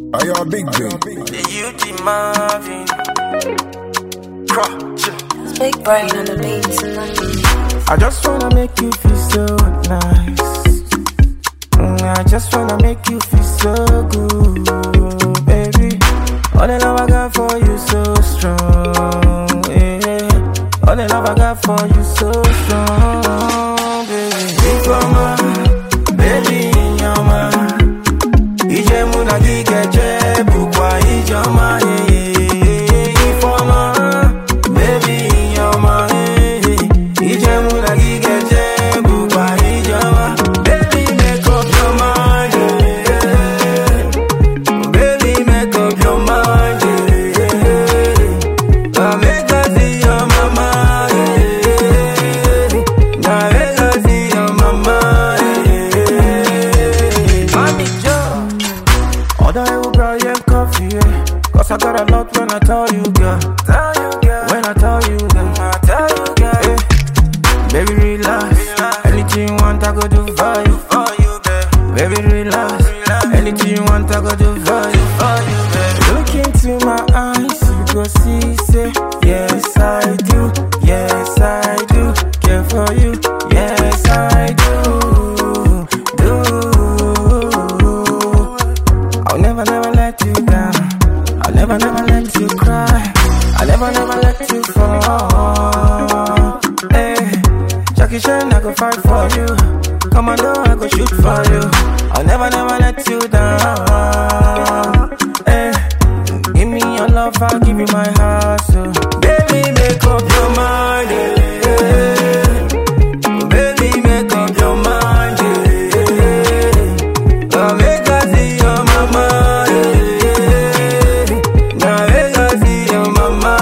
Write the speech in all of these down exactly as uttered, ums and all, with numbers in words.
Are you a big big? The youth Marvin. Crotch. Big brain on the beat tonight. I just wanna make you feel so nice. Mm, I just wanna make you feel so good, baby. All the love I got for you so strong, yeah. All the love I got for you so strong, baby. Big mama, baby, your man. Ije muna gige bukwa ijoma, yeah. Ifoma, baby, your man. Ije muna gige bukwa ijoma. Baby, make up your mind, yeah. Baby, make up your mind, yeah. I make her see your mama, yeah. I make her see your mama, yeah. Mommy Joe, although I will buy you coffee, yeah. Cause I got a lot when I tell you, girl. Tell you, girl. When I tell you, girl. I tell you, girl. Yeah. Baby, relax. relax. Anything you want, I go do for you. For you, babe. Baby, relax. relax. Anything you want, I go do for you. For you, babe. Look into my eyes, you go see, say, yes, I do. Yes, I do. Care for you. Yes, I do. Do. I'll never, never let you down. I'll never, never let you cry. I'll never, never let you fall. Hey, Jackie Chan, I go fight for you. Commando, I go shoot for you. I'll never, never let you down. Hey, give me your love, I'll give you my heart. So, baby, make up your mind. Yeah. Baby, make up your mind. Yeah. I'll make her see your mama. Yeah. Now make her see your mama.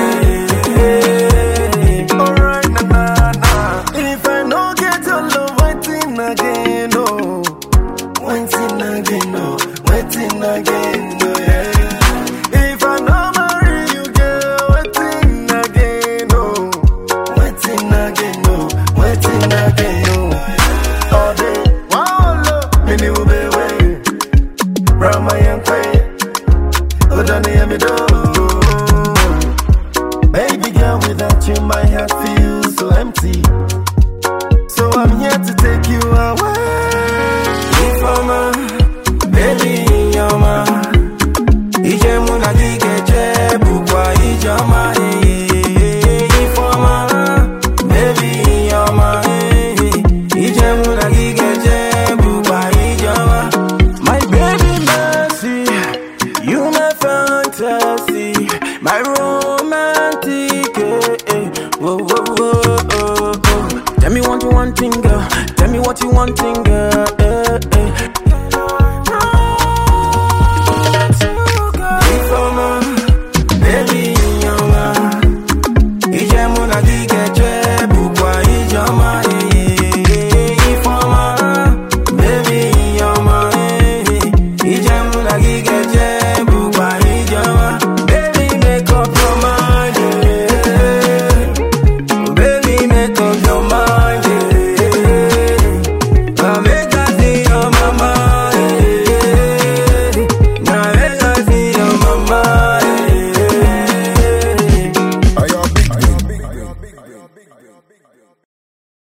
Yeah. Alright, na na na. If I no get your love, waiting again, oh. Waiting again, oh. Waiting again, oh, yeah. If I no marry you, girl, waiting again, oh. Waiting again, oh. Waiting again, oh. All day, wow, love, me ni ube we. Rama yankwe, odani ya mido. Baby girl, without you, my heart feels so empty. So I'm here to take you away.